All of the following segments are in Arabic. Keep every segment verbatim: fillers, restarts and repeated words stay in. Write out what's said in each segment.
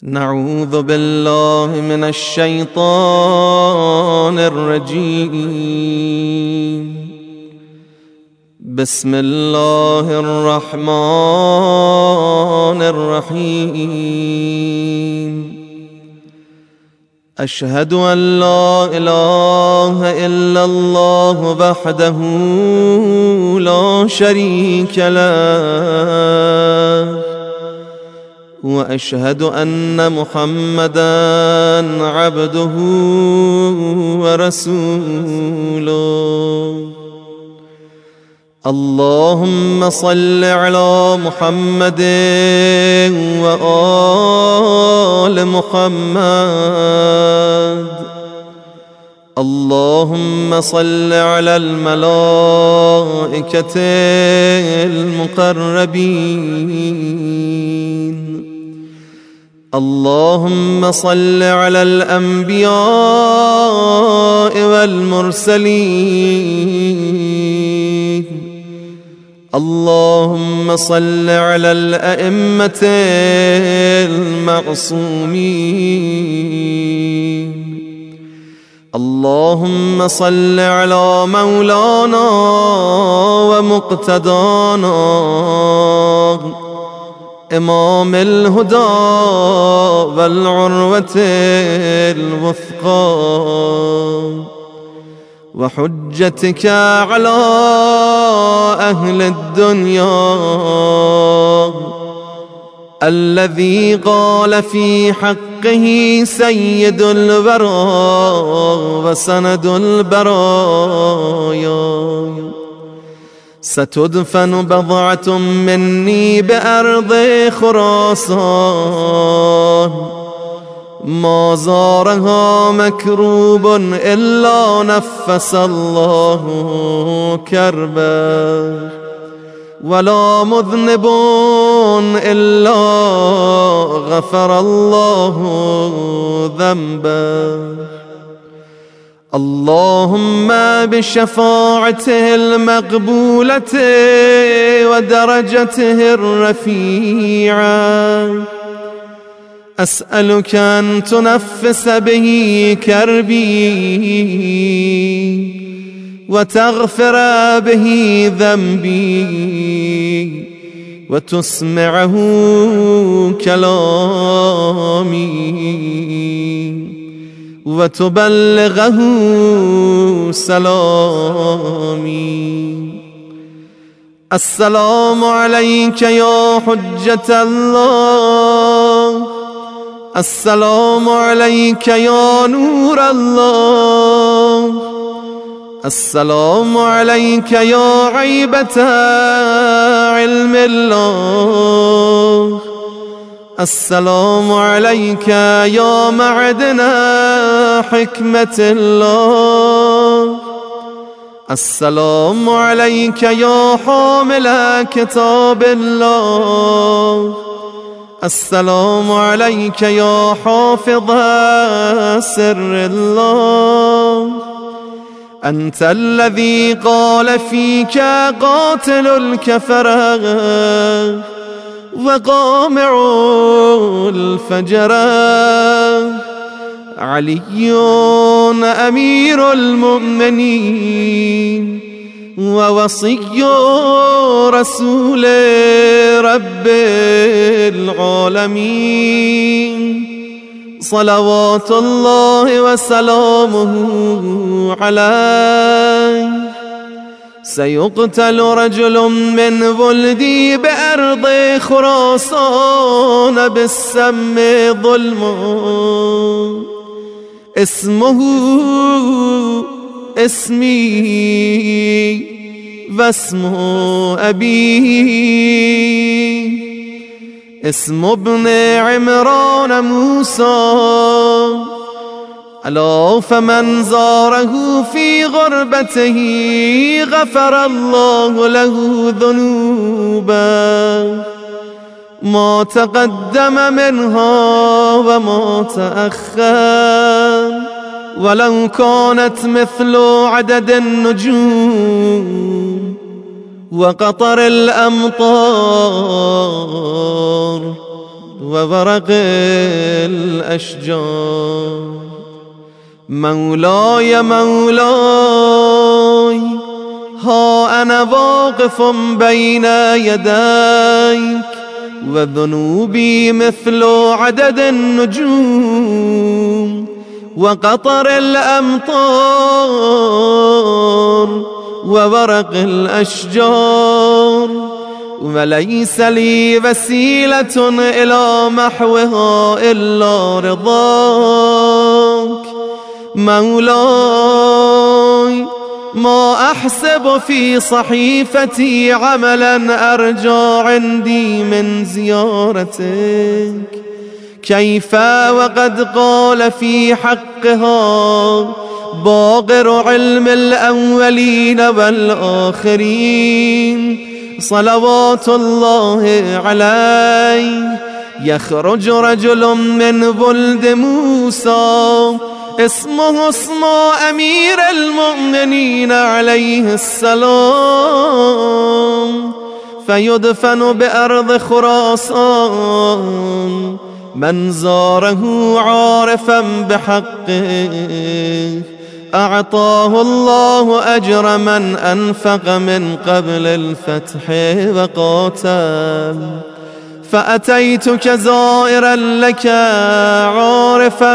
نعوذ بالله من الشيطان الرجيم. بسم الله الرحمن الرحيم. أشهد أن لا إله إلا الله وحده لا شريك له، وأشهد أن محمدًا عبده ورسوله. اللهم صل على محمد وآل محمد. اللهم صل على الملائكة المقربين. اللهم صل على الأنبياء والمرسلين. اللهم صل على الأئمة المعصومين. اللهم صل على مولانا ومقتدانا إمام الهدى والعروة الوثقى وحجتك على أهل الدنيا، الذي قال في حقه سيد الورى وسند البرايا: ستدفن بضعة مني بأرض خراسان، ما زارها مكروب إلا نفس الله كربه، ولا مذنب إلا غفر الله ذنبه. اللهم بشفاعته المقبولة ودرجته الرفيعة أسألك أن تنفس به كربي وتغفر به ذنبي وتسمعه كلامي وتبلغه سلامي. السلام عليك يا حجة الله. السلام عليك يا نور الله. السلام عليك يا عيبة علم الله. السلام عليك يا معدن حكمة الله. السلام عليك يا حامل كتاب الله. السلام عليك يا حافظ سر الله. أنت الذي قال فيك قاتل الكفرة وقامع الفجر. علي أمير المؤمنين ووصي رسول رب العالمين، صلوات الله وسلامه عليه. سيقتل رجل من ولدي بأرض خراسان بالسم ظلما، اسمه اسمي واسم أبيه، اسم ابن عمران موسى. ألا فمن زاره في غربته غفر الله له ذنوبه ما تقدم منها وما تأخر، ولو كانت مثل عدد النجوم وقطر الأمطار وورق الأشجار. مولاي مولاي ها أنا واقف بين يديك وذنوبي مثل عدد النجوم وقطر الأمطار وورق الأشجار، وليس لي وسيلة إلى محوها إلا رضاك. مولاي ما أحسب في صحيفتي عملا أرجى عندي من زيارتك، كيف وقد قال في حقها باقر علم الأولين والآخرين صلوات الله عليه: يخرج رجل من ولد موسى اسمه اسم أمير المؤمنين عليه السلام، فيدفن بأرض خراسان. من زاره عارفا بحقه أعطاه الله أجر من أنفق من قبل الفتح وقاتل. فأتيتك زائرا لك عارفا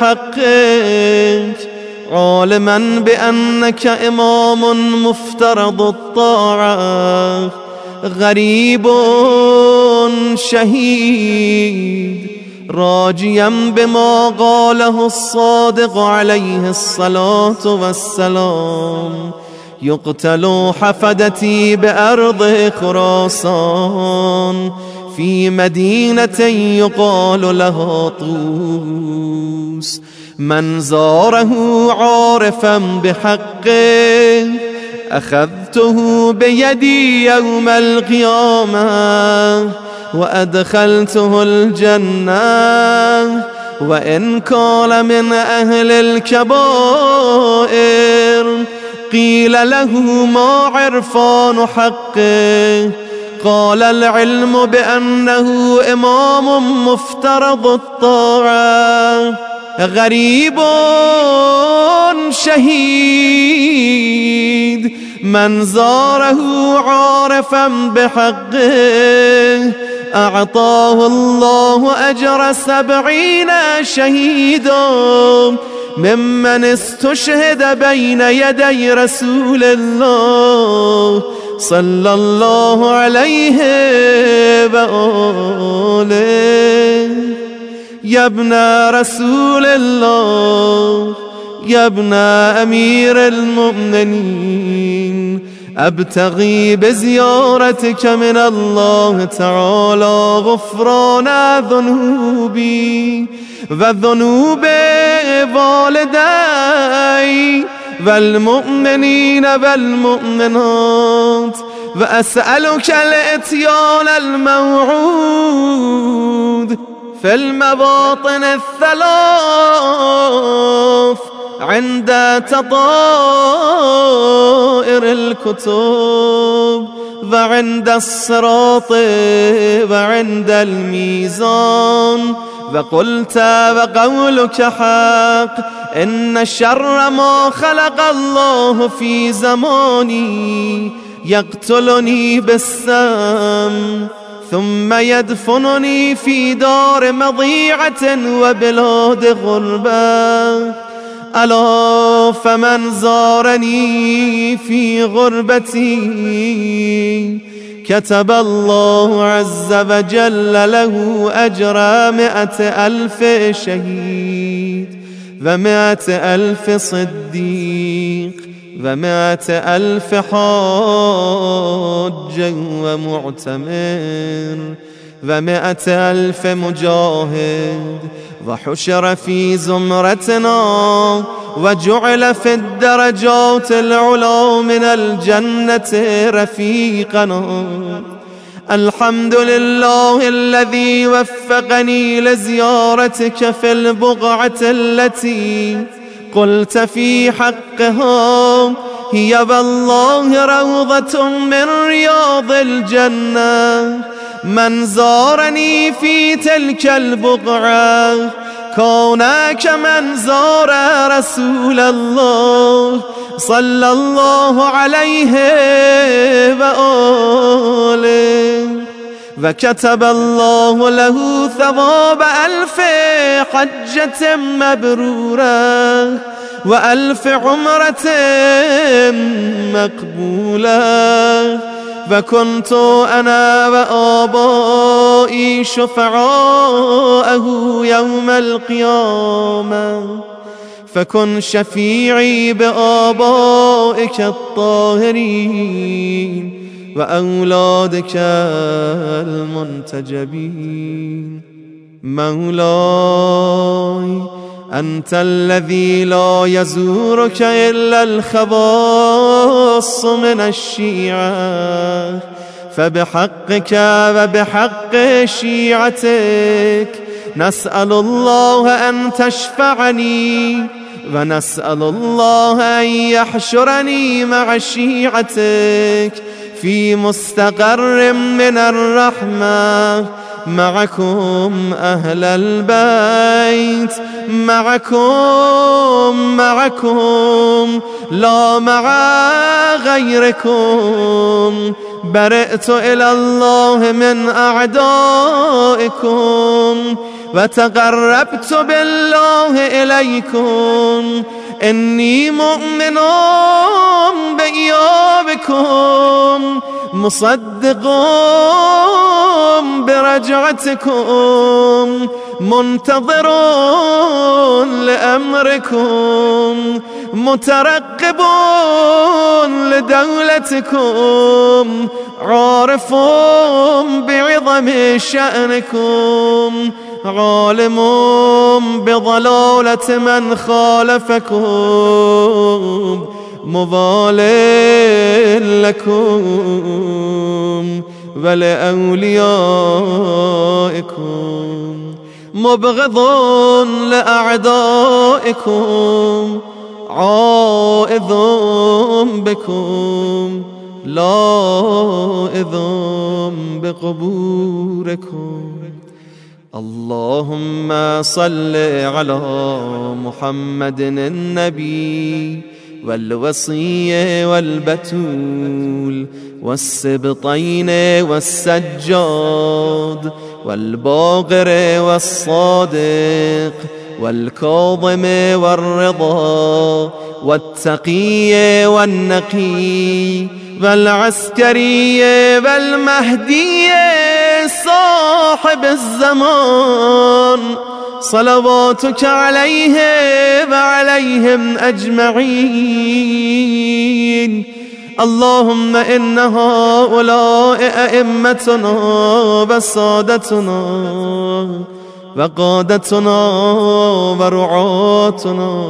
بحقك عالما بأنك إمام مفترض الطاعة غريب شهيد، راجيا بما قاله الصادق عليه الصلاة والسلام: يقتل حفدتي بأرض خراسان في مدينة يقال لها طوس. من زاره عارفا بحقه أخذته بيدي يوم القيامة وأدخلته الجنة، وإن كان من أهل الكبائر قيل له ما عرفان حقه، قال العلم بأنه إمام مفترض الطاعة غريب شهيد. من زاره عارفا بحقه أعطاه الله أجر سبعين شهيدا ممن استشهد بين يدي رسول الله صلى الله عليه وآله. يا ابن رسول الله، يا ابن أمير المؤمنين، أبتغي بزيارتك من الله تعالى غفران ذنوبي وذنوب والدي والمؤمنين والمؤمنات، وأسألك الإتيان الموعود في المواطن الثلاث عند تطائر الكتب وعند الصراط وعند الميزان. وقلت وقولك حق: إن شر ما خلق الله في زماني يقتلني بالسم ثم يدفنني في دار مضيعة وبلاد غربة. ألا فمن زارني في غربتي كتب الله عز وجل له أجر مئة ألف شهيد ومئة ألف صديق ومئة ألف حاج ومعتمر ومئة ألف مجاهد، وحشر في زمرتنا وجعل في الدرجات العلى من الجنة رفيقنا. الحمد لله الذي وفقني لزيارتك في البقعة التي قلت في حقها: هي والله روضة من رياض الجنة. من زارني في تلك البقعة كان كمن زار رسول الله صلى الله عليه وآله وكتب الله له ثواب ألف حجة مبرورة وألف عمرة مقبولة وكنت أنا وآبائي شفعاءه يوم القيامة فكن شفيعي بآبائك الطاهرين وأولادك المنتجبين. مولاي أنت الذي لا يزورك إلا الخواص من الشيعة فبحقك وبحق شيعتك نسأل الله أن تشفعني ونسأل الله أن يحشرني مع شيعتك في مستقر من الرحمة معكم أهل البيت معكم معكم لا مع غيركم برئت إلى الله من أعدائكم وتقربت بالله إليكم إني مؤمن بإيابكم مصدق برجعتكم منتظر لأمركم مترقب لدولتكم عارف بعظم شأنكم عالم بضلالة من خالفكم موال لكم ولأوليائكم مبغض لأعدائكم عائذ بكم لائذ بقبوركم. اللهم صل على محمد النبي والوصي والبتول والسبطين والسجاد والباقر والصادق والكاظم والرضا والتقي والنقي والعسكري والمهدي صاحب الزمان صلواتك عليه وعليهم أجمعين. اللهم إن هؤلاء أئمتنا وسادتنا وقادتنا ورعاتنا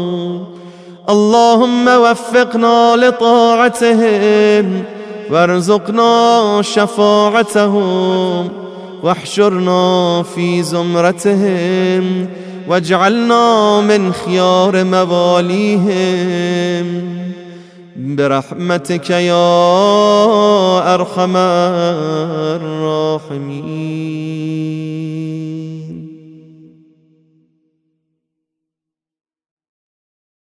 اللهم وفقنا لطاعتهم وارزقنا شفاعتهم واحشرنا في زمرتهم واجعلنا من خيار مواليهم برحمتك يا أرحم الراحمين.